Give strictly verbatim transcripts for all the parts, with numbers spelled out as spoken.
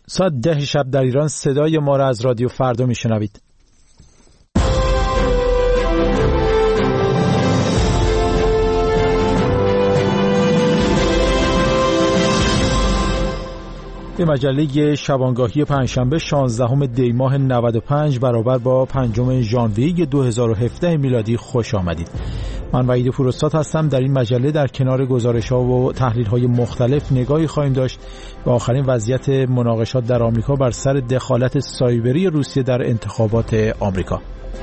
ساعت ده شب در ایران صدای ما را از رادیو فردا میشنوید. به مجله شبانگاهی پنجشنبه شانزدهم دی ماه نود و پنج برابر با پنجم ژانویه دو هزار و هفده میلادی خوش آمدید. من وحید پوراستاد هستم. در این مجله در کنار گزارش‌ها و تحلیل‌های مختلف نگاهی خواهیم داشت به آخرین وضعیت مناقشات در آمریکا بر سر دخالت سایبری روسیه در انتخابات آمریکا.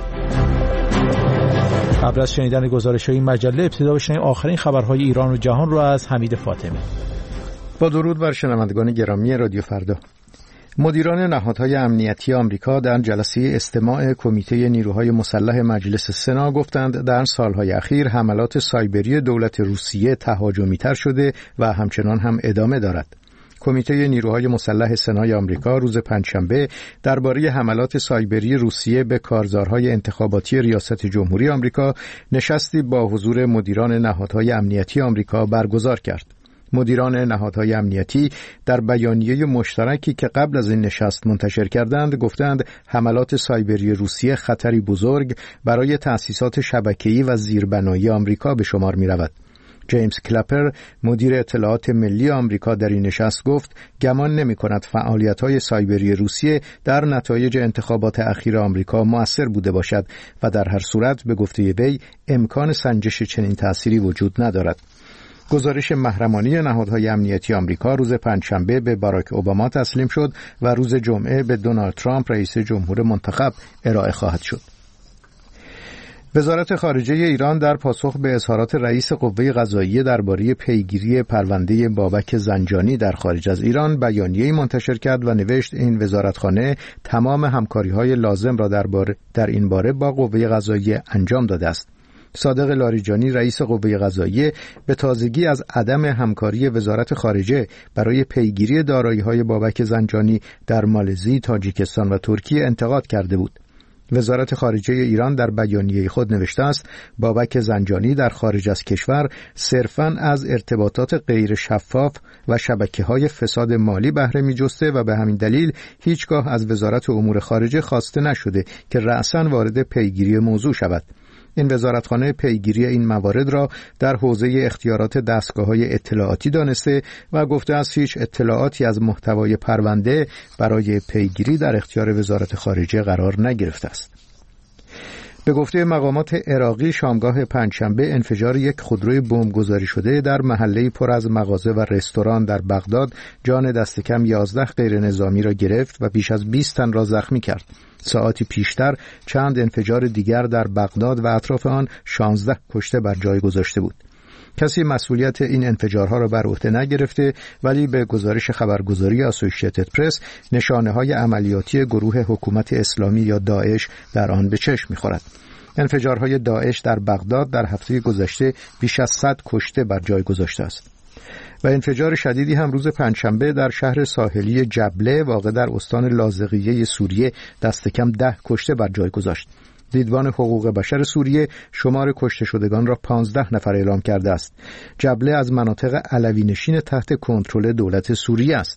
قبل از شنیدن گزارش‌های این مجله ابتدا بشنویم آخرین خبرهای ایران و جهان را از حمید فاطمی. با درود بر شنوندگان گرامی رادیو فردا. مدیران نهادهای امنیتی آمریکا در جلسه استماع کمیته نیروهای مسلح مجلس سنا گفتند در سالهای اخیر حملات سایبری دولت روسیه تهاجمی‌تر شده و همچنان هم ادامه دارد. کمیته نیروهای مسلح سنای آمریکا روز پنجشنبه درباره حملات سایبری روسیه به کارزارهای انتخاباتی ریاست جمهوری آمریکا نشستی با حضور مدیران نهادهای امنیتی آمریکا برگزار کرد. مدیران نهادهای امنیتی در بیانیه مشترکی که قبل از این نشست منتشر کردند گفتند حملات سایبری روسیه خطری بزرگ برای تأسیسات شبکه‌ای و زیربنایی آمریکا به شمار می‌رود. جیمز کلپر مدیر اطلاعات ملی آمریکا در این نشست گفت گمان نمی‌کند فعالیت‌های سایبری روسیه در نتایج انتخابات اخیر آمریکا مؤثر بوده باشد و در هر صورت به گفته وی امکان سنجش چنین تأثیری وجود ندارد. گزارش محرمانه نهادهای امنیتی آمریکا روز پنجشنبه به باراک اوباما تسلیم شد و روز جمعه به دونالد ترامپ رئیس جمهور منتخب ارائه خواهد شد. وزارت خارجه ایران در پاسخ به اظهارات رئیس قوه قضاییه درباره پیگیری پرونده بابک زنجانی در خارج از ایران بیانیه‌ای منتشر کرد و نوشت این وزارتخانه تمام همکاری‌های لازم را درباره در این باره با قوه قضاییه انجام داده است. صادق لاریجانی رئیس قوه قضاییه به تازگی از عدم همکاری وزارت خارجه برای پیگیری دارایی‌های بابک زنجانی در مالزی، تاجیکستان و ترکیه انتقاد کرده بود. وزارت خارجه ایران در بیانیه خود نوشته است بابک زنجانی در خارج از کشور صرفاً از ارتباطات غیر شفاف و شبکه‌های فساد مالی بهره می‌جسته و به همین دلیل هیچگاه از وزارت امور خارجه خواسته نشده که رأساً وارد پیگیری موضوع شود. این وزارتخانه پیگیری این موارد را در حوزه اختیارات دستگاه‌های اطلاعاتی دانسته و گفته است هیچ اطلاعاتی از محتوای پرونده برای پیگیری در اختیار وزارت خارجه قرار نگرفته است. به گفته مقامات عراقی شامگاه پنجشنبه انفجار یک خودروی بمبگذاری شده در محله‌ای پر از مغازه و رستوران در بغداد جان دست کم یازده غیر نظامی را گرفت و بیش از بیست تن را زخمی کرد. ساعتی پیشتر چند انفجار دیگر در بغداد و اطراف آن شانزده کشته بر جای گذاشته بود. کسی مسئولیت این انفجارها را بر عهده نگرفته ولی به گزارش خبرگزاری اسوسییتد پرس نشانه‌های عملیاتی گروه حکومت اسلامی یا داعش در آن به چشم می‌خورد. انفجارهای داعش در بغداد در هفته گذشته بیش از صد کشته بر جای گذاشته است. و انفجار شدیدی هم روز پنجشنبه در شهر ساحلی جبله واقع در استان لاذقیه سوریه دست کم ده کشته بر جای گذاشت. دیدبان حقوق بشر سوریه شمار کشته شدگان را پانزده نفر اعلام کرده است. جبله از مناطق علوی نشین تحت کنترل دولت سوریه است.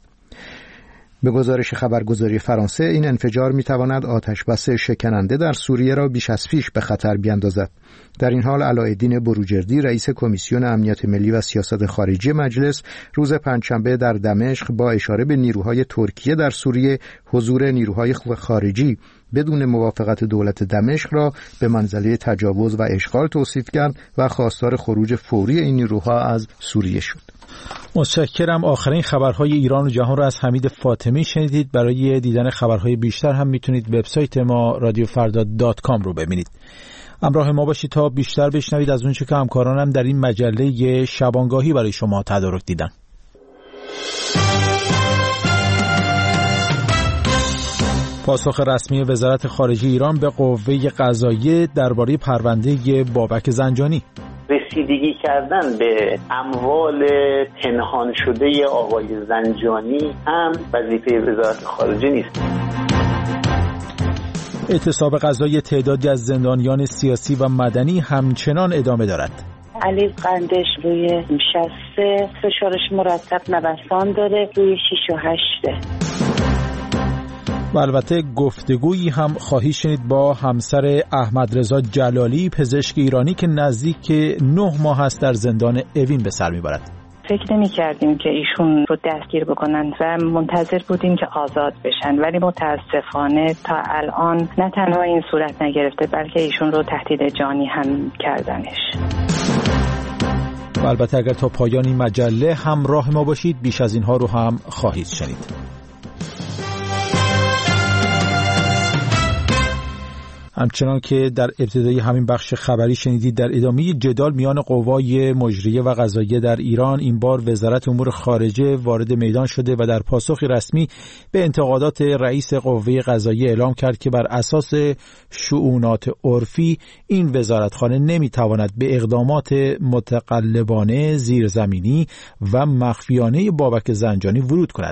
به گزارش خبرگزاری فرانسه این انفجار می‌تواند آتش‌بس شکننده در سوریه را بیش از پیش به خطر بیاندازد. در این حال علاءالدین بروجردی رئیس کمیسیون امنیت ملی و سیاست خارجی مجلس روز پنجشنبه در دمشق با اشاره به نیروهای ترکیه در سوریه حضور نیروهای خارجی بدون موافقت دولت دمشق را به منزله تجاوز و اشغال توصیف کرد و خواستار خروج فوری این نیروها از سوریه شد. متشکرم. آخرین خبرهای ایران و جهان را از حمید فاطمی شنیدید. برای دیدن خبرهای بیشتر هم میتونید وبسایت ما رادیو فردا دات کام رو ببینید. همراه ما باشید تا بیشتر بشنوید از اونچه که همکارانم در این مجله شبانگاهی برای شما تدارک دیدن. پاسخ رسمی وزارت خارجه ایران به قوه قضاییه درباره پرونده بابک زنجانی. رسیدگی کردن به اموال پنهان شده آقای زنجانی هم وظیفه وزارت خارجه نیست. اعتصاب قضایی تعدادی از زندانیان سیاسی و مدنی همچنان ادامه دارد. علی قندش روی شست، فشارش مرتب نوسان داره، روی شش و هشته. و البته گفتگویی هم خواهید شنید با همسر احمد رضا جلالی، پزشک ایرانی که نزدیک نه ماه است در زندان اوین به سر میبرد. فکر نمی کردیم که ایشون رو دستگیر بکنن و منتظر بودیم که آزاد بشن، ولی متاسفانه تا الان نه تنها این صورت نگرفته بلکه ایشون رو تهدید جانی هم کردنش. و البته اگر تا پایان این مجله همراه ما باشید بیش از اینها رو هم خواهید شنید. همچنان که در ابتدای همین بخش خبری شنیدید، در ادامه جدال میان قوای مجریه و قضاییه در ایران، این بار وزارت امور خارجه وارد میدان شده و در پاسخی رسمی به انتقادات رئیس قوه قضاییه اعلام کرد که بر اساس شؤونات عرفی این وزارتخانه نمیتواند به اقدامات متقلبانه، زیرزمینی و مخفیانه بابک زنجانی ورود کند.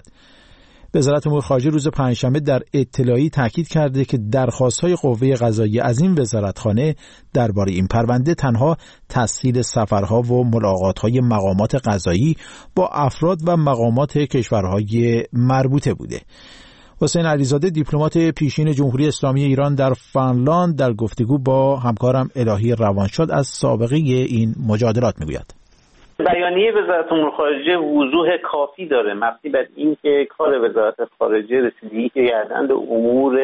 وزارت امور خارجه روز پنجشنبه در اطلاعی تاکید کرده که درخواست‌های قوه قضاییه از این وزارتخانه درباره این پرونده تنها تسهیل سفرها و ملاقات‌های مقامات قضایی با افراد و مقامات کشورهای مربوطه بوده. حسین علیزاده، دیپلمات پیشین جمهوری اسلامی ایران در فنلاند، در گفتگو با همکارم الهی روانشاد از سابقه این مجادلات میگوید. بیانیه وزارت امور خارجه وضوح کافی داره مبنی بر اینکه کار وزارت خارجه رسیدگی کردن به امور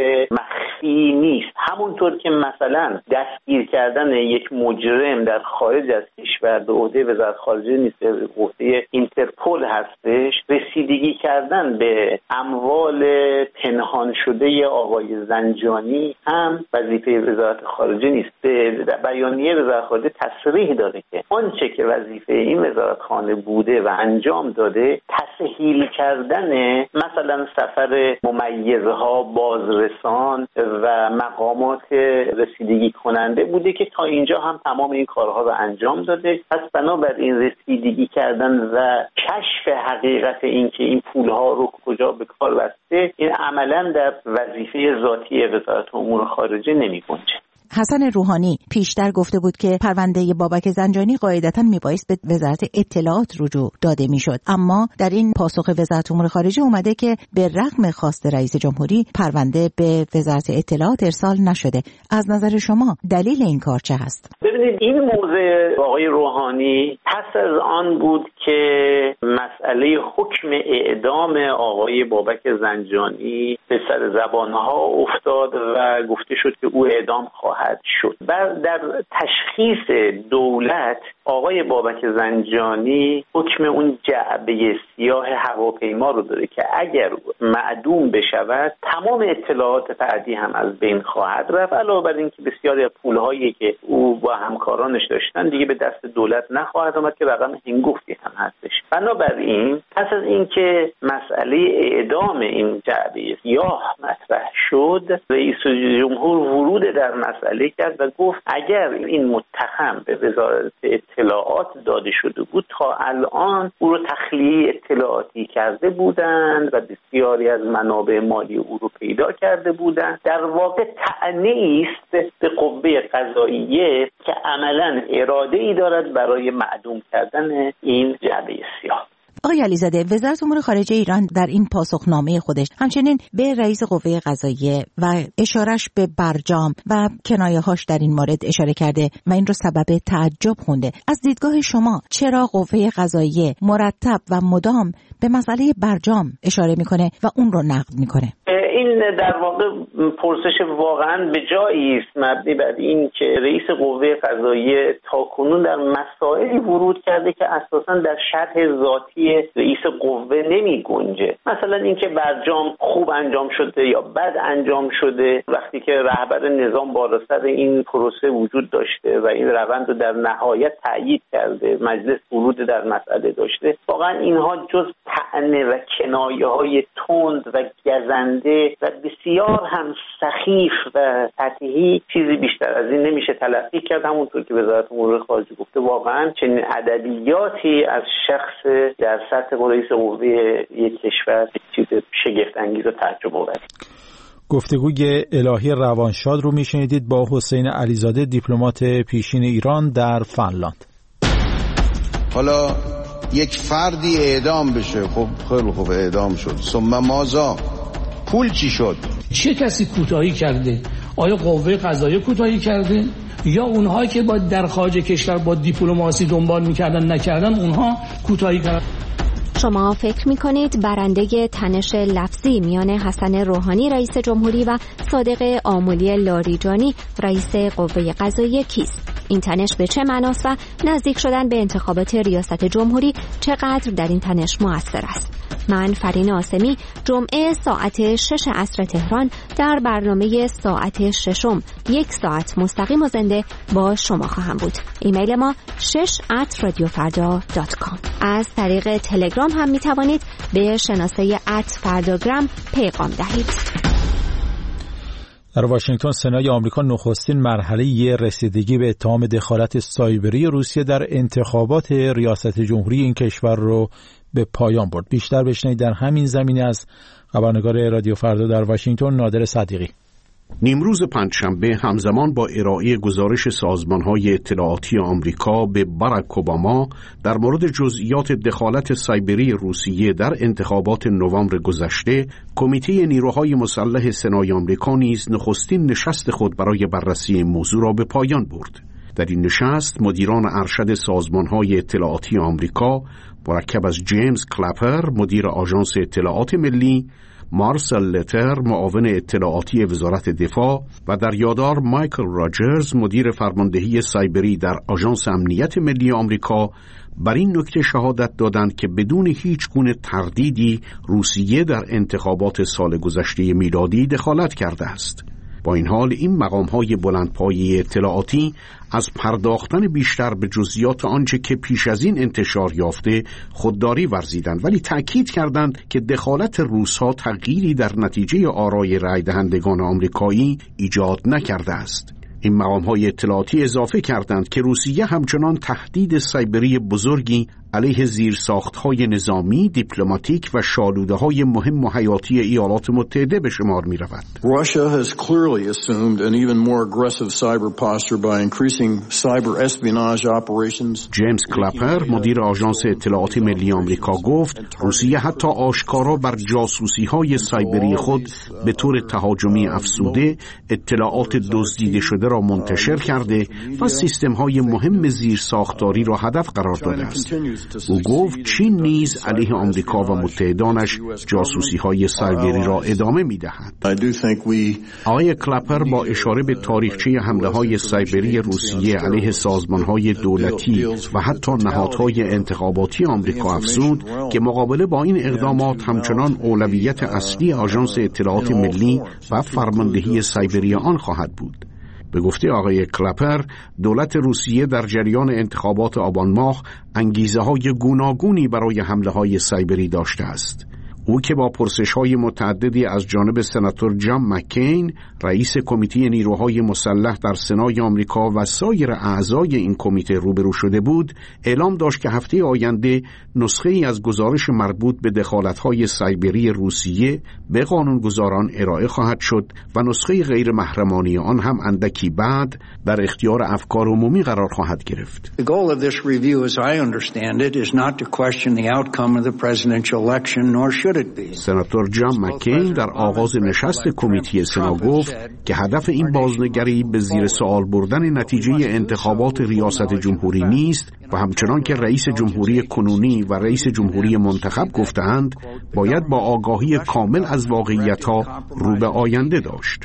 مخفی نیست. همونطور که مثلا دستگیر کردن یک مجرم در خارج از کشور به عهده وزارت خارجه نیست، به عهده اینترپل هستش، رسیدگی کردن به اموال پنهان شده آقای زنجانی هم وظیفه وزارت خارجه نیست. در بیانیه وزارت خارجه تصریح داره که آنچه که وظیفه این وزارتخانه بوده و انجام داده تسهیل کردن مثلا سفر ممیزها، بازرسان و مقامات رسیدگی کننده بوده که تا اینجا هم تمام این کارها رو انجام داده. پس بنابراین رسیدگی کردن و کشف حقیقت این که این پولها رو کجا به کار بسته، این عملا در وظیفه ذاتی وزارت امور خارجه نمی گنجه. حسن روحانی پیشتر گفته بود که پرونده بابک زنجانی قاعدتاً میبایست به وزارت اطلاعات رجوع داده میشد، اما در این پاسخ وزارت امور خارجه اومده که به رغم خواست رئیس جمهوری پرونده به وزارت اطلاعات ارسال نشده. از نظر شما دلیل این کار چه هست؟ ببینید، این موضوع آقای روحانی پس از آن بود که مسئله حکم اعدام آقای بابک زنجانی به سر زبانها افتاد و گفته شد که او اعدام خواهد شد. و در تشخیص دولت آقای بابک زنجانی حکم اون جعبه سیاه هواپیما رو داره که اگر معدوم بشود تمام اطلاعات بعدی هم از بین خواهد رفت، علاوه بر این که بسیاری از پولهایی که او با همکارانش داشتن دیگه به دست دولت نخواهد آمد که رقم هنگفتی هم هستش. بنابراین پس از اینکه مسئله اعدام این جعبه سیاه مطرح شد، رئیس جمهور ورود در مسئله کرد و گفت اگر این متهم به وزارت اطلاعات داده شده بود تا الان او رو تخلیه اطلاعاتی کرده بودند و بسیاری از منابع مالی او رو پیدا کرده بودند. در واقع طعنه‌ای است به قوه قضاییه که عملاً اراده‌ای دارد برای معدوم کردن این جعبه سیاه. آقای علیزاده، وزارت امور خارجه ایران در این پاسخنامه خودش همچنین به رئیس قوه قضاییه و اشارش به برجام و کنایه‌هاش در این مورد اشاره کرده و این رو سبب تعجب خونده. از دیدگاه شما چرا قوه قضاییه مرتب و مدام به مسئله برجام اشاره میکنه و اون رو نقد میکنه؟ این در واقع پرسش واقعا به جایی است مبنی بر این که رئیس قوه قضاییه تاکنون در مسائلی ورود کرده که اساساً در شرح ذاتی رئیس قوه نمی گنجه. مثلا اینکه برجام خوب انجام شده یا بد انجام شده، وقتی که رهبر نظام بالا سر این پروسه وجود داشته و این روند رو در نهایت تأیید کرده، مجلس ورود در مسئله داشته، واقعا اینها جز طعنه و کنایه‌های تند و گزنده و بسیار هم سخیف و سطحی چیزی بیشتر از این نمیشه تلقی کرد. همونطور که وزارت امور خارجه گفته، واقعا چنین ادبیاتی از شخص در سطح رئیس قوه یک کشور چیز شگفت انگیز و تعجب آور. گفتگوی الهی روانشاد رو میشنیدید با حسین علیزاده، دیپلمات پیشین ایران در فنلاند. حالا یک فردی اعدام بشه، خب خیلی خوب اعدام شد، ثم ماذا؟ پول چی شد؟ چه کسی کوتاهی کرده؟ آیا قوه قضاییه کوتاهی کرده یا اونها که با در خارج کشور با دیپلماسی دنبال میکردن نکردن اونها کوتاهی کردن؟ شما فکر میکنید برنده تنش لفظی میان حسن روحانی رئیس جمهوری و صادق آملی لاریجانی رئیس قوه قضاییه کیست؟ این تنش به چه معناست و نزدیک شدن به انتخابات ریاست جمهوری چقدر در این تنش مؤثر است؟ من فرین آسمی جمعه ساعت شش عصر تهران در برنامه ساعت ششم یک ساعت مستقیم و زنده با شما خواهم بود. ایمیل ما شش ات رادیو فردا دات کام. از طریق تلگرام هم می توانید به شناسه ات فرداگرام پیغام دهید. در واشنگتن سنای آمریکا نخستین مرحله رسیدگی به اتهام دخالت سایبری روسیه در انتخابات ریاست جمهوری این کشور رو به پایان برد. بیشتر بشنوید در همین زمینه از خبرنگار رادیو فردا در واشنگتن نادر صدیقی. نیمروز پنجشنبه همزمان با ارائه گزارش سازمان‌های اطلاعاتی آمریکا به باراک اوباما در مورد جزئیات دخالت سایبری روسیه در انتخابات نوامبر گذشته، کمیته نیروهای مسلح سنای آمریکا نیز نخستین نشست خود برای بررسی این موضوع را به پایان برد. در این نشست مدیران ارشد سازمان‌های اطلاعاتی آمریکا مرکب از جیمز کلپر مدیر آژانس اطلاعات ملی، مارسل لتر معاون اطلاعاتی وزارت دفاع و در یادار مایکل راجرز مدیر فرماندهی سایبری در آژانس امنیت ملی آمریکا بر این نکته شهادت دادند که بدون هیچ گونه تردیدی روسیه در انتخابات سال گذشته میلادی دخالت کرده است. با این حال این مقام‌های بلندپایه اطلاعاتی از پرداختن بیشتر به جزئیات آنچه که پیش از این انتشار یافته خودداری ورزیدند، ولی تأکید کردند که دخالت روس‌ها تغییری در نتیجه آرای رای دهندگان آمریکایی ایجاد نکرده است. این مقام‌های اطلاعاتی اضافه کردند که روسیه همچنان تهدید سایبری بزرگی علیه زیرساخت‌های نظامی، دیپلماتیک و شالوده‌های مهم و حیاتی ایالات متحده به شمار می‌رود. Russia has clearly assumed an even more aggressive cyber posture by increasing cyber espionage operations. جیمز کلپر مدیر آژانس اطلاعات ملی آمریکا گفت روسیه حتی آشکارا بر جاسوسی‌های سایبری خود به طور تهاجمی افزوده اطلاعات دزدیده شده را منتشر کرده و سیستم‌های مهم زیرساختاری را هدف قرار داده است. او گفت چین نیز علیه آمریکا و متحدانش جاسوسی‌های سایبری را ادامه می‌دهد. آقای کلپر با اشاره به تاریخچه حمله‌های سایبری روسیه علیه سازمان‌های دولتی و حتی نهادهای انتخاباتی آمریکا افزود که مقابله با این اقدامات همچنان اولویت اصلی آژانس اطلاعات ملی و فرماندهی سایبری آن خواهد بود. به گفته آقای کلپر، دولت روسیه در جریان انتخابات آبان ماه انگیزه‌های گوناگونی برای حمله‌های سایبری داشته است. او که با پرسش‌های متعددی از جانب سناتور جان مکین، رئیس کمیته نیروهای مسلح در سنای آمریکا و سایر اعضای این کمیته روبرو شده بود، اعلام داشت که هفته آینده نسخه‌ای از گزارش مربوط به دخالت‌های سایبری روسیه به قانونگذاران ارائه خواهد شد و نسخه غیر محرمانه آن هم اندکی بعد در اختیار افکار عمومی قرار خواهد گرفت. The goal of this review, as I understand it, is not to question the outcome of the presidential election, nor should it be. سناتور جان مکین در آغاز نشست کمیته سنا گفت که هدف این بازنگری به زیر سوال بردن نتیجه انتخابات ریاست جمهوری نیست و همچنان که رئیس جمهوری کنونی و رئیس جمهوری منتخب گفتند باید با آگاهی کامل از واقعیت‌ها رو به آینده داشت.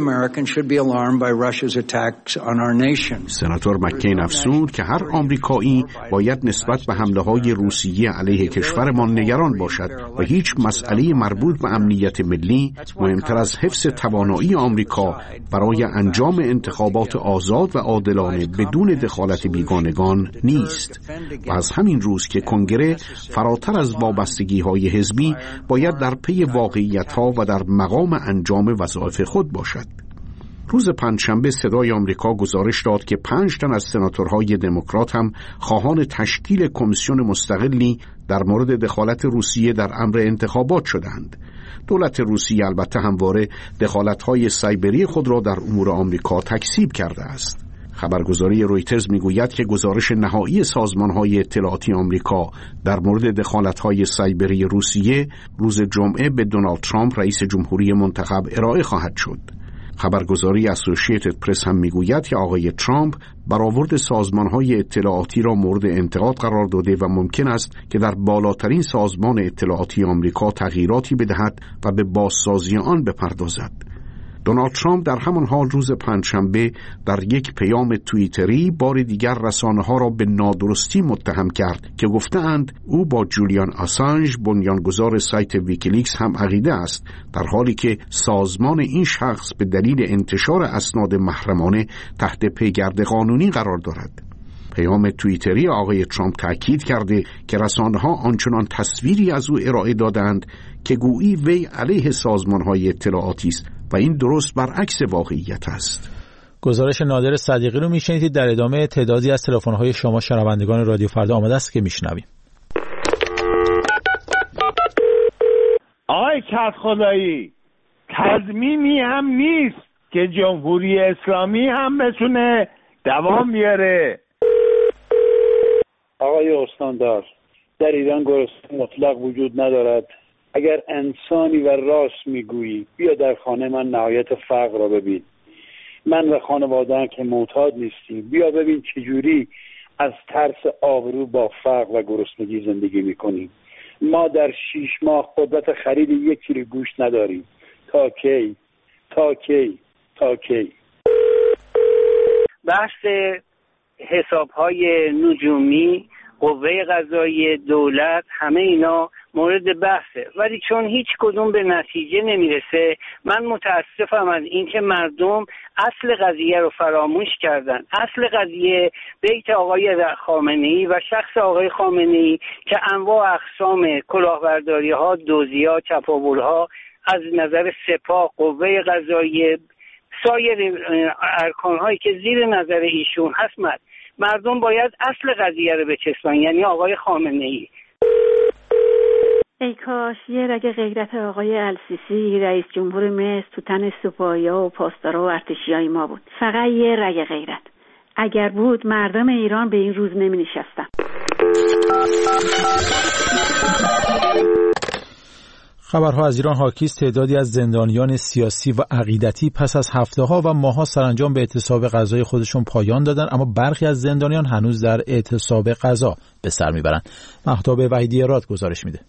سناتور مکین افزود که هر آمریکایی باید نسبت به حمله‌های روسیه علیه کشورمان نگران باشد و هیچ مسئله مربوط به امنیت ملی مهمتر از حفظ توانایی آمریکا برای انجام انتخابات آزاد و عادلانه بدون دخالت بیگانگان نیست و از همین روز که کنگره فراتر از وابستگی‌های حزبی باید در پی واقعیت‌ها و در مقام انجام وظایف خود باشد. روز پنجشنبه صدای آمریکا گزارش داد که پنج تن از سناتورهای دموکرات هم خواهان تشکیل کمیسیون مستقلی در مورد دخالت روسیه در امر انتخابات شدند. دولت روسیه البته همواره دخالت‌های سایبری خود را در امور آمریکا تکذیب کرده است. خبرگزاری رویترز میگوید که گزارش نهایی سازمان‌های اطلاعاتی آمریکا در مورد دخالت‌های سایبری روسیه روز جمعه به دونالد ترامپ رئیس جمهوری منتخب ارائه خواهد شد. خبرگزاری اسوسییتد پرس هم میگوید که آقای ترامپ برآورد سازمان‌های اطلاعاتی را مورد انتقاد قرار داده و ممکن است که در بالاترین سازمان اطلاعاتی آمریکا تغییراتی بدهد و به بازسازی آن بپردازد. دونالد ترامپ در همان حال روز پنجشنبه در یک پیام توییتری بار دیگر رسانه‌ها را به نادرستی متهم کرد که گفته‌اند او با جولیان آسانژ بنیانگذار سایت ویکیلیکس هم عقیده است، در حالی که سازمان این شخص به دلیل انتشار اسناد محرمانه تحت پیگرد قانونی قرار دارد. پیام توییتری آقای ترامپ تاکید کرده که رسانه‌ها آنچنان تصویری از او ارائه دادند که گویی وی علیه سازمان‌های اطلاعاتی است و این درست برعکس واقعیت است. گزارش نادر صدیقی رو میشنید. در ادامه تعدادی از تلفن‌های شما شنوندگان رادیو فردا آمده است که میشنویم. آقای کت خدایی، تضمینی هم نیست که جمهوری اسلامی هم بتونه دوام بیاره. آقای استاندار، در ایران گرسنه مطلق وجود ندارد. اگر انسانی و راست میگویی بیا در خانه من نهایت فقر را ببین. من و خانواده‌ام که معتاد نیستیم، بیا ببین چجوری از ترس آبرو با فقر و گرسنگی زندگی میکنیم. ما در شیش ماه قدرت خرید یک کیلو گوشت نداریم. تا کی؟ تا کی؟ تا کی؟ بحث حساب‌های نجومی، قوه قضاییه، دولت، همه اینا مورد بحثه، ولی چون هیچ کدوم به نتیجه نمیرسه من متاسفم از اینکه مردم اصل قضیه رو فراموش کردن. اصل قضیه بیت آقای خامنه‌ای و شخص آقای خامنه‌ای که انواع اقسام کلاهبرداری‌ها، دزدی‌ها، چپاول‌ها از نظر سپاه، قوه قضاییه، سایر ارکان‌هایی که زیر نظر ایشون هست، مردم باید اصل قضیه رو بچسبن، یعنی آقای خامنه‌ای. ای کاش یه رگ غیرت آقای السیسی رئیس جمهور مصر تو تن سپاهی‌ها و پاسدارا و ارتشیای ما بود. فقط یه رگ غیرت. اگر بود مردم ایران به این روز نمی نشستن. خبرها از ایران حاکی است. تعدادی از زندانیان سیاسی و عقیدتی پس از هفته‌ها و ماه‌ها سرانجام به اعتصاب غذای خودشون پایان دادن، اما برخی از زندانیان هنوز در اعتصاب غذا به سر میبرند. مهتاب وحیدی راد گزارش میده.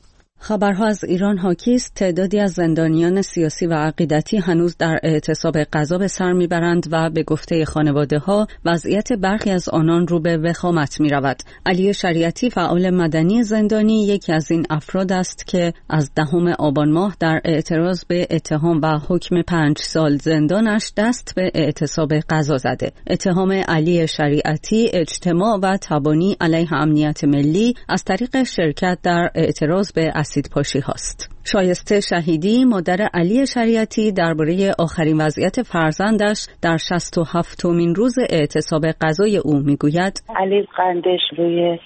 خبرها از ایران حاکی است. تعدادی از زندانیان سیاسی و عقیدتی هنوز در اعتصاب غذا به سر میبرند و به گفته خانواده‌ها وضعیت برخی از آنان رو به وخامت میرود. علی شریعتی، فعال مدنی زندانی، یکی از این افراد است که از دهم آبان ماه در اعتراض به اتهام و حکم پنج سال زندانش دست به اعتصاب غذا زده. اتهام علی شریعتی اجتماع و تبانی علیه امنیت ملی از طریق شرکت در اعتراض به اسیدپاشی هاست. شایسته شهیدی، مادر علی شریعتی، درباره آخرین وضعیت فرزندش در شصت و هفتمین روز اعتصاب غذای او میگوید: علی قندش روی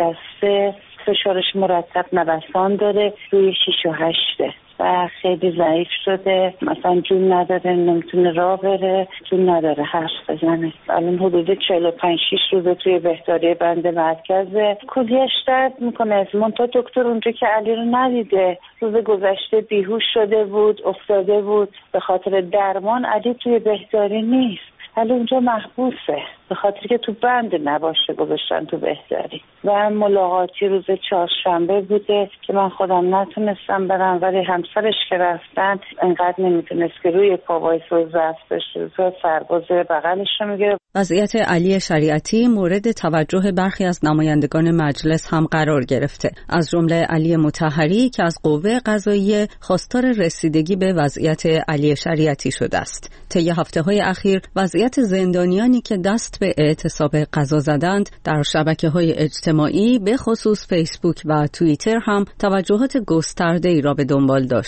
شسته، فشارش مرتب نوسان داره، روی شیش و هشته و خیلی ضعیف شده، مثلا جون نداره، نمیتونه راه بره، جون نداره حرف بزنه. الان حدود چهل و پنج شش روزه توی بهداری بند مرکزه. کلیه‌اش درد میکنه. از منتها دکتر اونجا که علی رو ندیده، روز گذشته بیهوش شده بود، افتاده بود. به خاطر درمان علی توی بهداری نیست، علی اونجا محبوسه، به خاطر که تو بند نباشه گذاشتن تو بهداری. و ملاقاتی روز چهارشنبه بوده که من خودم نتونستم برم، ولی همسرش که رفتن انقدر نمیتونست که روی پا وایسه و ضعف داشته، سرباز بغلش رو میگیره. وضعیت علی شریعتی مورد توجه برخی از نمایندگان مجلس هم قرار گرفته، از جمله علی مطهری که از قوه قضاییه خواستار رسیدگی به وضعیت علی شریعتی شده است. طی هفته‌های اخیر وضعیت زندانیانی که دست به اعتصاب غذا زدند در شبکه‌های اجتماعی به خصوص فیسبوک و توییتر هم توجهات گسترده‌ای را به دنبال داشت.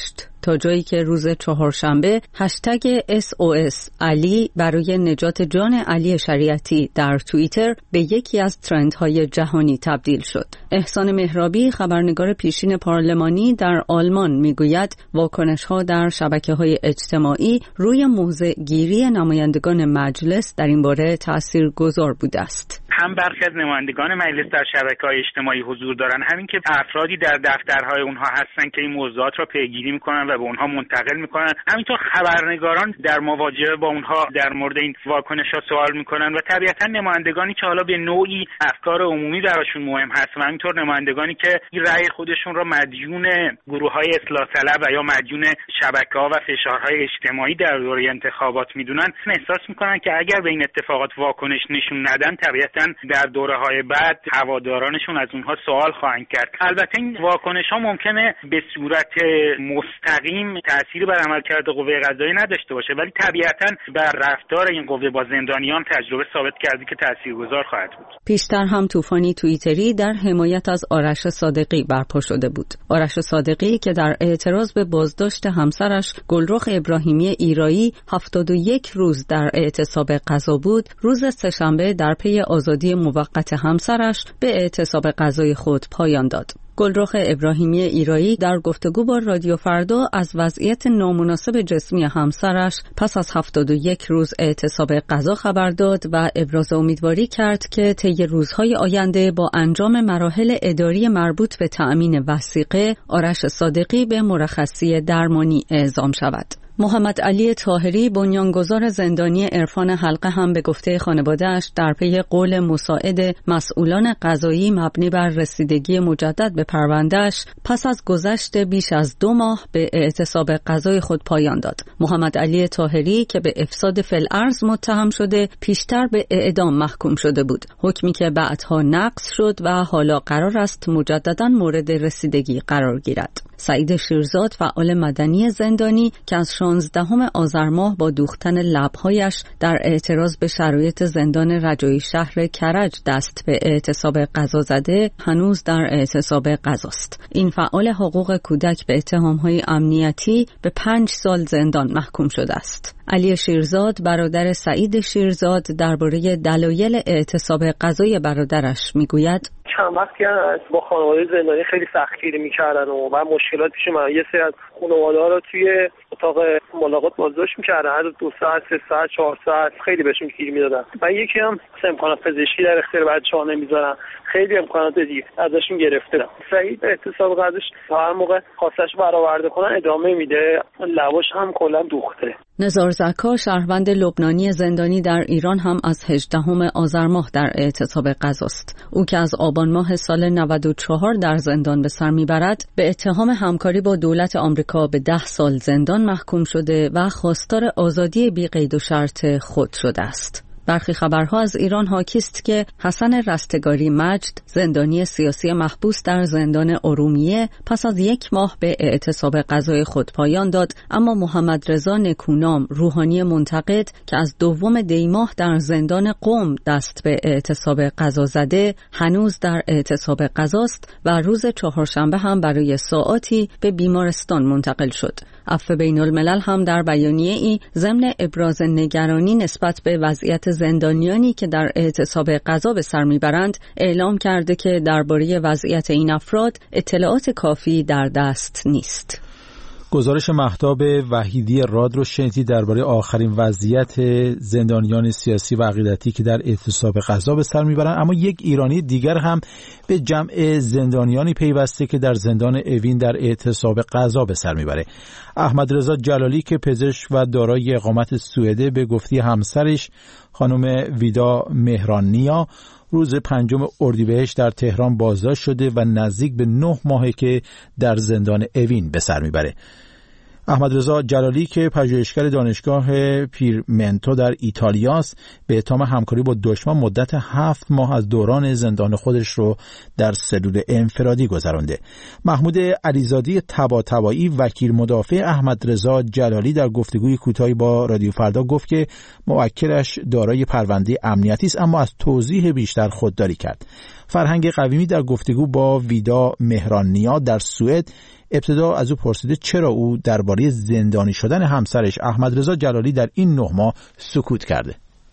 تا جایی که روز چهارشنبه هشتگ اس او اس علی برای نجات جان علی شریعتی در توییتر به یکی از ترندهای جهانی تبدیل شد. احسان مهرابی، خبرنگار پیشین پارلمانی در آلمان، میگوید واکنش‌ها در شبکه‌های اجتماعی روی موضع گیری نمایندگان مجلس در این باره تاثیرگذار بوده است. هم برخی از نمایندگان مجلس در شبکه‌های اجتماعی حضور دارن، همین که افرادی در دفترهای اونها هستن که این موضوعات را پیگیری میکنن و به اونها منتقل میکنن. همینطور خبرنگاران در مواجهه با اونها در مورد این واکنش‌ها سوال میکنن و طبیعتا نمایندگانی که حالا به نوعی افکار عمومی براشون مهم هست و همینطور نمایندگانی که این رأی خودشون را مدیون گروه‌های اصلاح طلب و یا مدیون شبکه‌ها و فشارهای اجتماعی در دوره انتخابات میدونن، احساس میکنن که اگر به این اتفاقات واکنش نشون ندن، طبیعتا در دوره‌های بعد هوادارانشون از اونها سوال خواهند کرد. البته این واکنش‌ها ممکنه به صورت مستقیم تأثیری بر عملکرد قوه قضاییه نداشته باشه، ولی طبیعتاً بر رفتار این قوه با زندانیان تجربه ثابت کرده که تاثیرگذار خواهد بود. پیشتر هم طوفانی توییتری در حمایت از آرش صادقی برپا شده بود. آرش صادقی که در اعتراض به بازداشت همسرش گلرخ ابراهیمی ایرایی هفتاد و یک روز در اعتصاب غذا بود، روز سه‌شنبه در پی آزادی موقت همسرش به اعتصاب غذای خود پایان داد. گلرخ ابراهیمی ایرایی در گفتگو با رادیو فردا از وضعیت نامناسب جسمی همسرش پس از هفتاد و یک روز اعتصاب غذا خبر داد و ابراز امیدواری کرد که طی روزهای آینده با انجام مراحل اداری مربوط به تأمین وثیقه آرش صادقی به مرخصی درمانی اعزام شود. محمد علی طاهری، بنیانگذار زندانی عرفان حلقه، هم به گفته خانواده‌اش در پی قول مساعد مسئولان قضایی مبنی بر رسیدگی مجدد به پرونده‌اش پس از گذشت بیش از دو ماه به اعتصاب غذای خود پایان داد. محمد علی طاهری که به افساد فی‌الارض متهم شده، پیشتر به اعدام محکوم شده بود، حکمی که بعدها نقض شد و حالا قرار است مجدداً مورد رسیدگی قرار گیرد. سعید شیرزاد، فعال مدنی زندانی که از شانزدهم آذر ماه با دوختن لب‌هایش در اعتراض به شرایط زندان رجایی شهر کرج دست به اعتصاب غذا زده، هنوز در اعتصاب غذاست. این فعال حقوق کودک به اتهام‌های امنیتی به پنج سال زندان محکوم شده است. علی شیرزاد، برادر سعید شیرزاد، درباره دلایل اعتصاب غذای برادرش میگوید: چند وقتی با خانواده زندانی خیلی سختگیری میکردن و من مشکلات پیش من، یه سری از خانواده ها رو توی اتاق ملاقات بازداشت میکردن، هر دو ساعت، سه ساعت، چهار ساعت خیلی بهشون گیر میدادن و یکی هم امکانات پزشکی در اختیار بچه‌ها نمیذارن، خیلی امکانات دیگه ازشون گرفتن. سعید اعتصاب غذاش هر موقع خواستش برآورده کنن ادامه میده، لباش هم کلا دوخته. نزار زکا، شهروند لبنانی زندانی در ایران، هم از هجدهم آذر ماه در اعتصاب غذاست. او که از آبان ماه سال نود و چهار در زندان به سر میبرد، به اتهام همکاری با دولت آمریکا به ده سال زندان محکوم شده و خواستار آزادی بی قید و شرط خود شده است. برخی خبرها از ایران حاکی است که حسن رستگاری مجد، زندانی سیاسی محبوس در زندان ارومیه، پس از یک ماه به اعتصاب غذای خود پایان داد، اما محمد رضا نکونام، روحانی منتقد که از دوم دی ماه در زندان قم دست به اعتصاب غذا زده، هنوز در اعتصاب غذاست و روز چهارشنبه هم برای ساعاتی به بیمارستان منتقل شد. عفو بین الملل هم در بیانیه ای ضمن ابراز نگرانی نسبت به وضعیت زندانیانی که در اعتصاب غذا به سر میبرند اعلام کرده که درباره وضعیت این افراد اطلاعات کافی در دست نیست. گزارش مهتاب وحیدی راد رو شنیدید درباره آخرین وضعیت زندانیان سیاسی و عقیدتی که در اعتصاب غذا به سر میبرند. اما یک ایرانی دیگر هم به جمع زندانیانی پیوسته که در زندان اوین در اعتصاب غذا به سر میبره. احمد رضا جلالی که پزشک و دارای اقامت سوئده، به گفته همسرش خانم ویدا مهرانیا، روز پنجم اردیبهشت در تهران بازداشت شده و نزدیک به نه ماهه که در زندان اوین به سر میبره. احمد رضا جلالی که پژوهشگر دانشگاه پیرمنتو در ایتالیاست، به اتهام همکاری با دشمن مدت هفت ماه از دوران زندان خودش رو در سلول انفرادی گذرانده. محمود علیزاده طباطبایی، وکیل مدافع احمد رضا جلالی، در گفتگوی کوتاهی با رادیو فردا گفت که موکلش دارای پرونده امنیتی است، اما از توضیح بیشتر خودداری کرد. فرهنگ قویمی در گفتگو با ویدا مهرانیا در سوئد ابتدا از او پرسیده چرا او درباره زندانی شدن همسرش احمد رضا جلالی در این نه ماه سکوت کرده.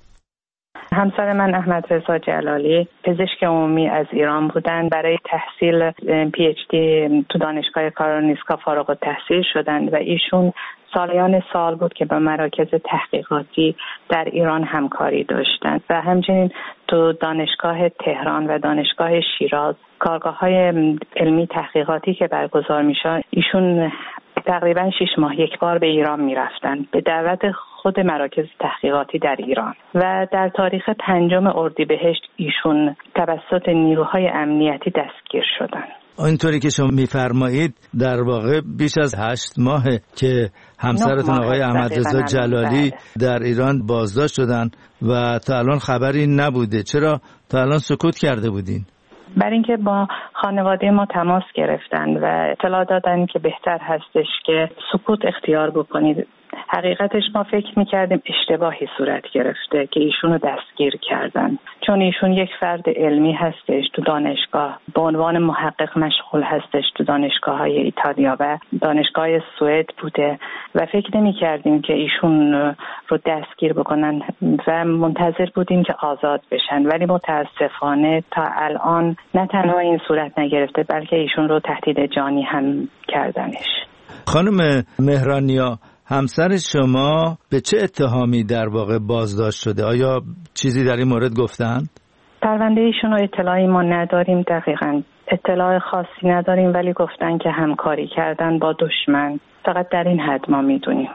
همسر من احمد رضا جلالی پزشک عمومی از ایران بودند. برای تحصیل پی اچ دی تو دانشگاه کارولینسکا فارغ التحصیل شدند و ایشون سالیان سال بود که با مراکز تحقیقاتی در ایران همکاری داشتند و همچنین تو دانشگاه تهران و دانشگاه شیراز کارگاه‌های علمی تحقیقاتی که برگزار می‌شد ایشون تقریبا شش ماه یک بار به ایران می‌رفتند به دعوت خود مراکز تحقیقاتی در ایران و در تاریخ پنجم اردیبهشت ایشون توسط نیروهای امنیتی دستگیر شدند. اینطوری که شما میفرمایید در واقع بیش از هشت ماهه که همسرتون آقای احمد رضا جلالی در ایران بازداشت شدن و تا الان خبری نبوده. چرا تا الان سکوت کرده بودین؟ برای اینکه با خانواده ما تماس گرفتن و اطلاع دادن که بهتر هستش که سکوت اختیار بکنید. حقیقتش ما فکر میکردیم اشتباهی صورت گرفته که ایشونو دستگیر کردن، چون ایشون یک فرد علمی هستش تو دانشگاه به عنوان محقق مشغول هستش تو دانشگاه های ایتالیا و دانشگاه سوئد بوده و فکر نمیکردیم که ایشون رو دستگیر بکنن و منتظر بودیم که آزاد بشن، ولی متاسفانه تا الان نه تنها این صورت نگرفته بلکه ایشون رو تهدید جانی هم کردنش. خانم مهرانیا، همسر شما به چه اتهامی در واقع بازداشت شده؟ آیا چیزی در این مورد گفتند؟ پرونده ایشون رو اطلاعی ما نداریم، دقیقاً اطلاع خاصی نداریم، ولی گفتن که همکاری کردن با دشمن. فقط در این حد ما میدونیم.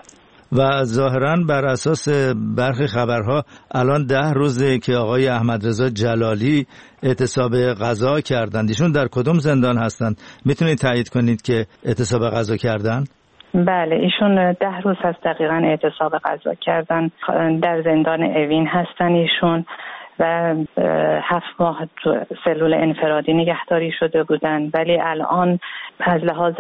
و ظاهراً بر اساس برخی خبرها الان ده روزه که آقای احمد رضا جلالی اعتصاب غذا کردند. ایشون در کدوم زندان هستند؟ میتونید تایید کنید که اعتصاب غذا کردن؟ بله، ایشون ده روز هست دقیقاً اعتصاب غذا کردن. در زندان اوین هستن ایشون و هفت ماه سلول انفرادی نگهداری شده بودن، ولی الان از لحاظ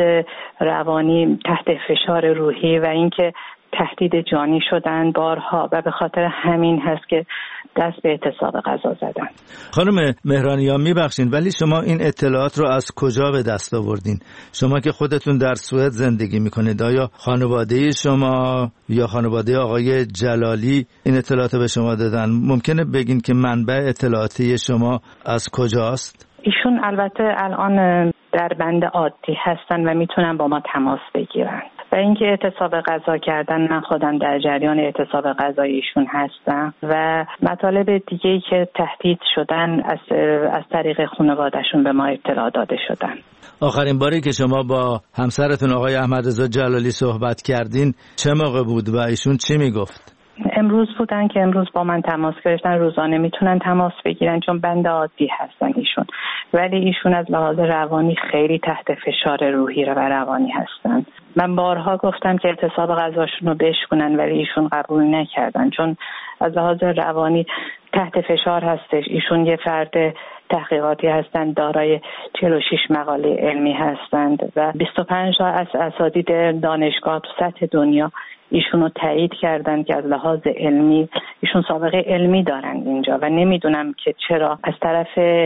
روانی تحت فشار روحی و اینکه تهدید جانی شدن بارها و به خاطر همین هست که دست به اعتصاب غذا زدن. خانم مهرانیا میبخشین، ولی شما این اطلاعات رو از کجا به دست آوردین؟ شما که خودتون در سوئد زندگی میکنید، آیا خانواده شما یا خانواده آقای جلالی این اطلاعات به شما دادن؟ ممکنه بگین که منبع اطلاعاتی شما از کجاست؟ ایشون البته الان در بند عادی هستن و میتونن با ما تماس بگیرن. و اینکه اعتصاب غذا کردن، من خودم در جریان اعتصاب غذای ایشون هستم و مطالب دیگه‌ای که تهدید شدن از از طریق خانواده‌شون به ما اطلاع داده شدن. آخرین باری که شما با همسرتون آقای احمد رضا جلالی صحبت کردین چه موقع بود و ایشون چی میگفت؟ امروز بودن که امروز با من تماس گرفتن. روزانه میتونن تماس بگیرن چون بند عادی هستن ایشون، ولی ایشون از لحاظ روانی خیلی تحت فشار روحی و روانی هستن. من بارها گفتم که اعتصاب غذاشون رو بشکنن ولی ایشون قبول نکردن چون از لحاظ روانی تحت فشار هستش. ایشون یه فرد تحقیقاتی هستند، دارای چهل و شش مقاله علمی هستند و بیست و پنج تا از اساتید دانشگاه تو سطح دنیا ایشون رو تایید کردن که از لحاظ علمی ایشون سابقه علمی دارن اینجا و نمیدونم که چرا از طرف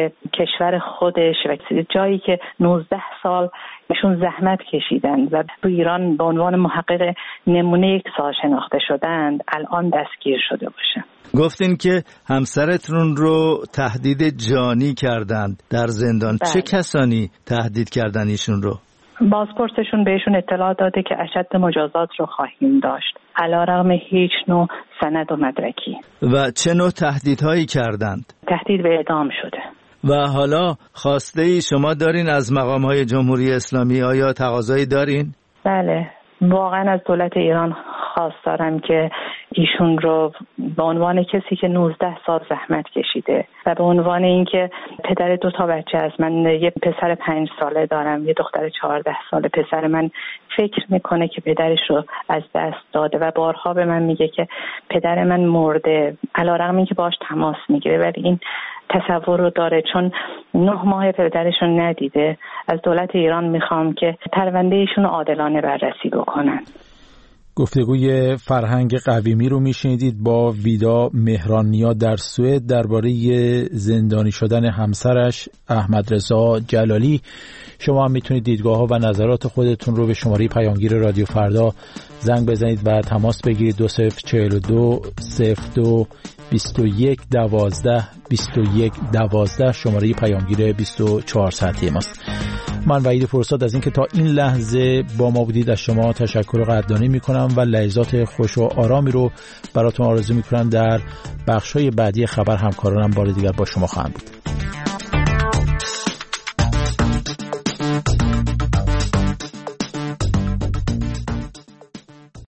کشور خودش و جایی که نوزده سال ایشون زحمت کشیدن و تو ایران به عنوان محقق نمونه یک سال شناخته شدند الان دستگیر شده باشن. گفتین که همسرتون رو تهدید جانی کردند در زندان. بله. چه کسانی تهدید کردن ایشون رو؟ بازپرسشون بهشون اطلاع داده که اشد مجازات رو خواهیم داشت علیرغم هیچ نوع سند و مدرکی. و چه نوع تهدیدهایی کردند؟ تهدید به اعدام شده. و حالا خواسته ای شما دارین از مقام‌های جمهوری اسلامی؟ آیا تقاضایی دارین؟ بله، واقعا از دولت ایران خواست دارم که ایشون رو به عنوان کسی که نوزده سال زحمت کشیده و به عنوان اینکه پدر دو تا بچه است، من یه پسر پنج ساله دارم، یه دختر چهارده ساله. پسر من فکر میکنه که پدرش رو از دست داده و بارها به من میگه که پدر من مرده، علیرغم اینکه باهاش تماس میگیره ولی این تصور رو داره چون نه ماه پدرش رو ندیده. از دولت ایران میخوام که پرونده ایشون رو عادلانه بررسی بکنن. گفتگوی فرهنگ قویمی رو میشنیدید با ویدا مهرانیا در سوئد درباره زندانی شدن همسرش احمد رضا جلالی. شما هم میتونید دیدگاه ها و نظرات خودتون رو به شماره پیامگیر رادیو فردا زنگ بزنید و تماس بگیرید. دو صفر چهل و دو صفر دو بیست و یک دوازده بیست و یک دوازده شماره پیامگیر بیست و چهار ساعته ماست. من وحید فرستاد از اینکه تا این لحظه با ما بودید از شما تشکر و قدردانی میکنم و لحظات خوش و آرامی رو براتون آرزو میکنم. در بخش‌های بعدی خبر همکارانم بار دیگر با شما خواهم بود.